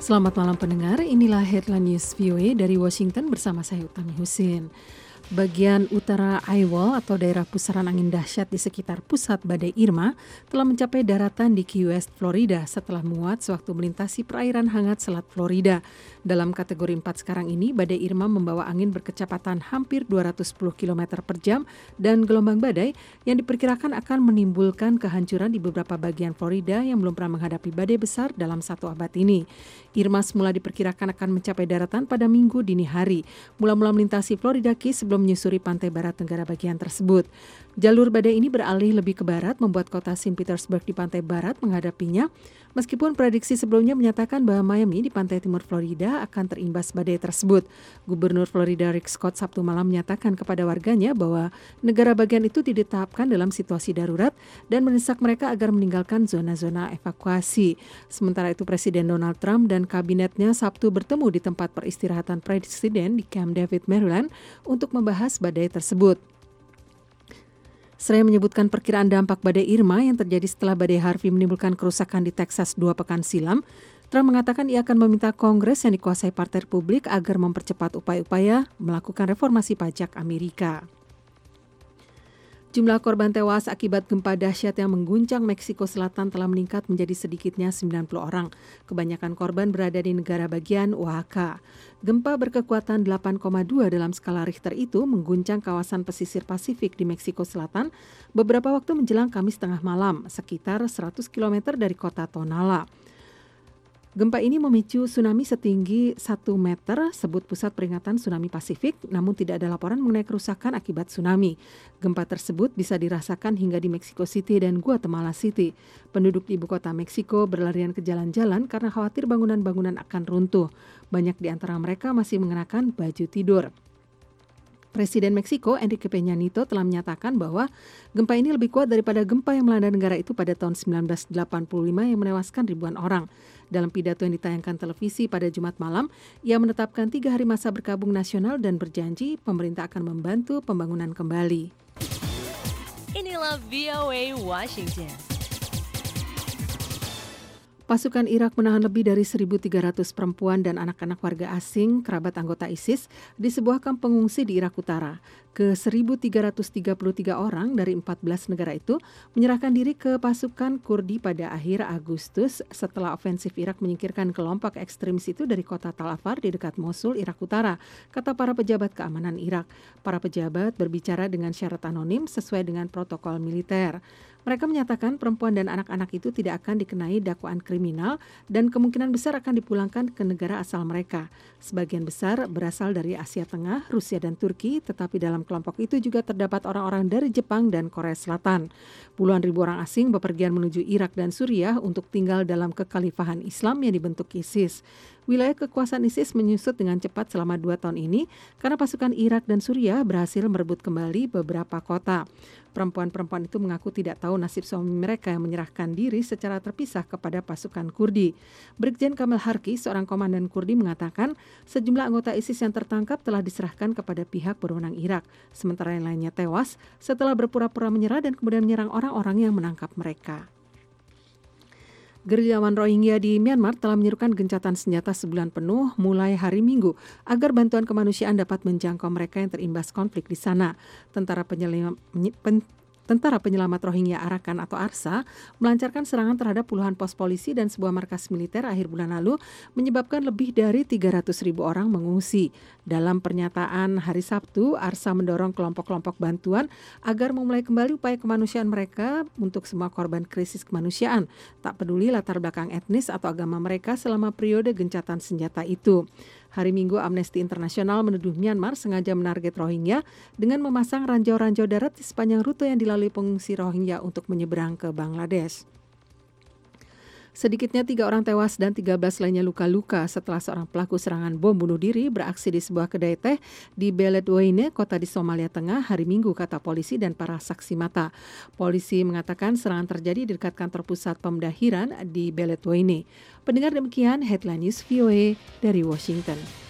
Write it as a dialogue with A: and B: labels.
A: Selamat malam pendengar, inilah Headline News VOA dari Washington bersama saya Utami Husin. Bagian utara Iowa atau daerah pusaran angin dahsyat di sekitar pusat badai Irma telah mencapai daratan di Key West, Florida setelah menguat sewaktu melintasi perairan hangat Selat Florida. Dalam kategori 4 sekarang ini, badai Irma membawa angin berkecepatan hampir 210 km per jam dan gelombang badai yang diperkirakan akan menimbulkan kehancuran di beberapa bagian Florida yang belum pernah menghadapi badai besar dalam satu abad ini. Irma semula diperkirakan akan mencapai daratan pada Minggu dini hari, mula-mula melintasi Florida Keys sebelum menyusuri pantai barat negara bagian tersebut. Jalur badai ini beralih lebih ke barat, membuat kota St. Petersburg di pantai barat menghadapinya, meskipun prediksi sebelumnya menyatakan bahwa Miami di pantai timur Florida akan terimbas badai tersebut. Gubernur Florida Rick Scott Sabtu malam menyatakan kepada warganya bahwa negara bagian itu ditetapkan dalam situasi darurat dan mendesak mereka agar meninggalkan zona-zona evakuasi. Sementara itu Presiden Donald Trump dan kabinetnya Sabtu bertemu di tempat peristirahatan Presiden di Camp David, Maryland untuk membahas badai tersebut. Seraya menyebutkan perkiraan dampak badai Irma yang terjadi setelah badai Harvey menimbulkan kerusakan di Texas 2 pekan silam, Trump mengatakan ia akan meminta Kongres yang dikuasai Partai Republik agar mempercepat upaya-upaya melakukan reformasi pajak Amerika. Jumlah korban tewas akibat gempa dahsyat yang mengguncang Meksiko Selatan telah meningkat menjadi sedikitnya 90 orang. Kebanyakan korban berada di negara bagian Oaxaca. Gempa berkekuatan 8,2 dalam skala Richter itu mengguncang kawasan pesisir Pasifik di Meksiko Selatan beberapa waktu menjelang Kamis tengah malam, sekitar 100 km dari kota Tonala. Gempa ini memicu tsunami setinggi 1 meter, sebut Pusat Peringatan Tsunami Pasifik, namun tidak ada laporan mengenai kerusakan akibat tsunami. Gempa tersebut bisa dirasakan hingga di Mexico City dan Guatemala City. Penduduk di ibu kota Meksiko berlarian ke jalan-jalan karena khawatir bangunan-bangunan akan runtuh. Banyak di antara mereka masih mengenakan baju tidur. Presiden Meksiko Enrique Peña Nieto telah menyatakan bahwa gempa ini lebih kuat daripada gempa yang melanda negara itu pada tahun 1985 yang menewaskan ribuan orang. Dalam pidato yang ditayangkan televisi pada Jumat malam, ia menetapkan 3 hari masa berkabung nasional dan berjanji pemerintah akan membantu pembangunan kembali.
B: Inilah VOA Washington.
A: Pasukan Irak menahan lebih dari 1.300 perempuan dan anak-anak warga asing, kerabat anggota ISIS, di sebuah kamp pengungsi di Irak Utara. Ke-1.333 orang dari 14 negara itu menyerahkan diri ke pasukan Kurdi pada akhir Agustus setelah ofensif Irak menyingkirkan kelompok ekstremis itu dari kota Tal Afar di dekat Mosul, Irak Utara, kata para pejabat keamanan Irak. Para pejabat berbicara dengan syarat anonim sesuai dengan protokol militer. Mereka menyatakan perempuan dan anak-anak itu tidak akan dikenai dakwaan kriminal dan kemungkinan besar akan dipulangkan ke negara asal mereka. Sebagian besar berasal dari Asia Tengah, Rusia dan Turki, tetapi dalam kelompok itu juga terdapat orang-orang dari Jepang dan Korea Selatan. Puluhan ribu orang asing bepergian menuju Irak dan Suriah untuk tinggal dalam kekhalifahan Islam yang dibentuk ISIS. Wilayah kekuasaan ISIS menyusut dengan cepat selama 2 tahun ini karena pasukan Irak dan Suriah berhasil merebut kembali beberapa kota. Perempuan-perempuan itu mengaku tidak tahu nasib suami mereka yang menyerahkan diri secara terpisah kepada pasukan Kurdi. Brigjen Kamel Harki, seorang komandan Kurdi, mengatakan sejumlah anggota ISIS yang tertangkap telah diserahkan kepada pihak berwenang Irak, sementara yang lainnya tewas setelah berpura-pura menyerah dan kemudian menyerang orang-orang yang menangkap mereka. Gerilyawan Rohingya di Myanmar telah menyerukan gencatan senjata sebulan penuh mulai hari Minggu agar bantuan kemanusiaan dapat menjangkau mereka yang terimbas konflik di sana. Tentara Penyelamat Rohingya Arakan atau ARSA melancarkan serangan terhadap puluhan pos polisi dan sebuah markas militer akhir bulan lalu menyebabkan lebih dari 300.000 orang mengungsi. Dalam pernyataan hari Sabtu, ARSA mendorong kelompok-kelompok bantuan agar memulai kembali upaya kemanusiaan mereka untuk semua korban krisis kemanusiaan, tak peduli latar belakang etnis atau agama mereka selama periode gencatan senjata itu. Hari Minggu, Amnesty International menuduh Myanmar sengaja menarget Rohingya dengan memasang ranjau-ranjau darat di sepanjang rute yang dilalui pengungsi Rohingya untuk menyeberang ke Bangladesh. Sedikitnya 3 orang tewas dan 13 lainnya luka-luka setelah seorang pelaku serangan bom bunuh diri beraksi di sebuah kedai teh di Beledweyne, kota di Somalia Tengah, hari Minggu, kata polisi dan para saksi mata. Polisi mengatakan serangan terjadi di dekat kantor pusat pemudahiran di Beledweyne. Pendengar, demikian Headline News VOA dari Washington.